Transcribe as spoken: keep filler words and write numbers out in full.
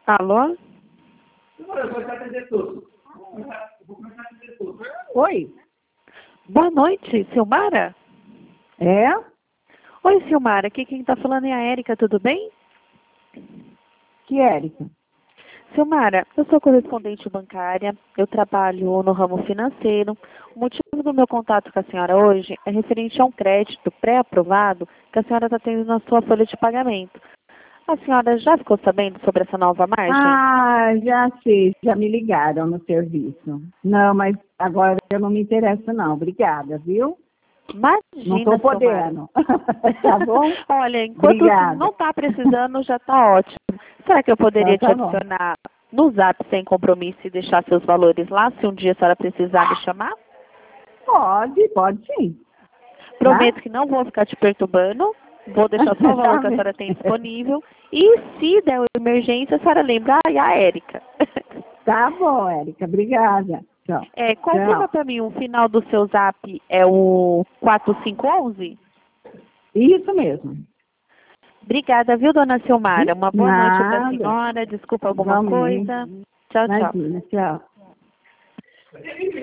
Alô? Oi? Boa noite, Silmara? É? Oi, Silmara, aqui quem está falando é a Érica, tudo bem? Que Érica? Silmara, eu sou correspondente bancária, eu trabalho no ramo financeiro. O motivo do meu contato com a senhora hoje é referente a um crédito pré-aprovado que a senhora está tendo na sua folha de pagamento. A senhora já ficou sabendo sobre essa nova margem? Ah, já sei, já me ligaram no serviço. Não, mas agora eu não me interesso não, obrigada, viu? Imagina, Não estou podendo. Tá bom? Olha, enquanto Obrigada. não está precisando, já está ótimo. Será que eu poderia Então, te tá bom. adicionar no Zap sem compromisso e deixar seus valores lá, se um dia a senhora precisar me chamar? Pode, pode sim. Prometo que não vou ficar te perturbando. Vou deixar só o valor Tá que a bem. senhora tem disponível. E se der uma emergência, a senhora lembra, ai, a Érica. Tá bom, Érica, obrigada. Tchau. É, confirma Tchau. para mim, o final do seu Zap é o quatro cinco um um? Isso mesmo. Obrigada, viu, dona Silmara? Uma boa noite para a Nada. senhora. Desculpa alguma Igualmente. coisa. Tchau, tchau. Imagina, tchau.